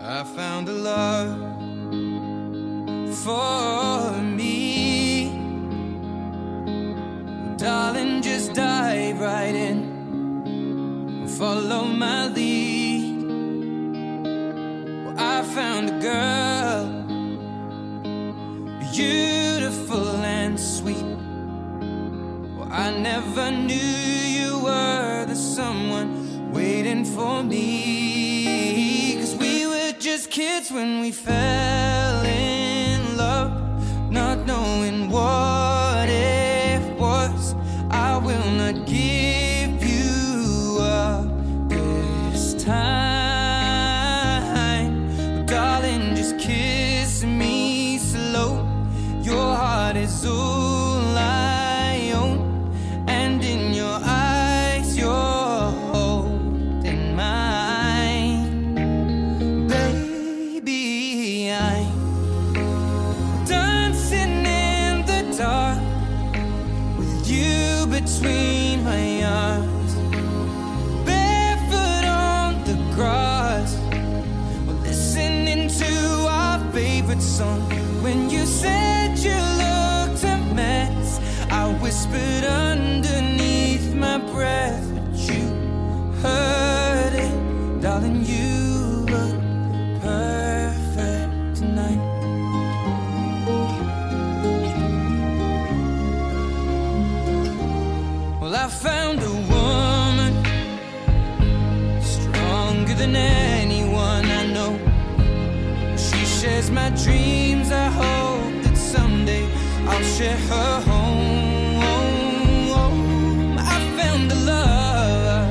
I found a love for me. Well, darling, just dive right in and follow my lead. Well, I found a girl, beautiful and sweet. Well, I never knew you were the someone waiting for me. 'Cause we were just kids when we fell in love, not knowing what it was. I will not give you up this time. But darling, just kiss me slow. Your heart is all I own, and in your eyes you're holding mine. Baby, I'm dancing in the dark with you between my arms, barefoot on the grass. We're listening to our favorite song. When you said you looked a mess, I whispered underneath my breath, but you heard it. Darling, you look perfect tonight. Well, I found a woman stronger than anyone I know. She shares my dreams. I hope that someday I'll share her home. I found a love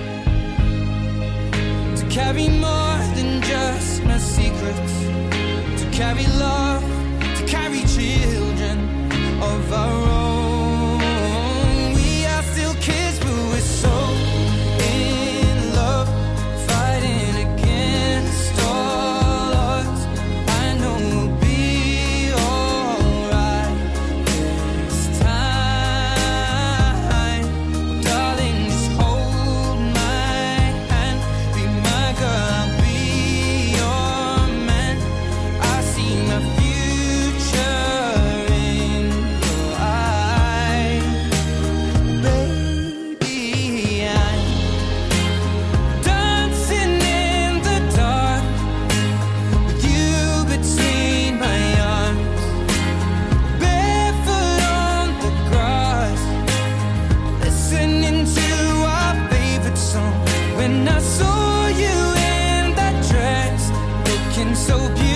to carry more than just my secrets, to carry love, to carry children of our own. We are still kids, but we're so in love, fighting against all odds. I know we'll be alright this time. Darling, just hold my hand, be my girl, I'll be your man. I see my future in your eyes. Baby, I'm dancing in the dark with you between my arms, barefoot on the grass, listening to our favorite song. When I saw you in that dress, looking so beautiful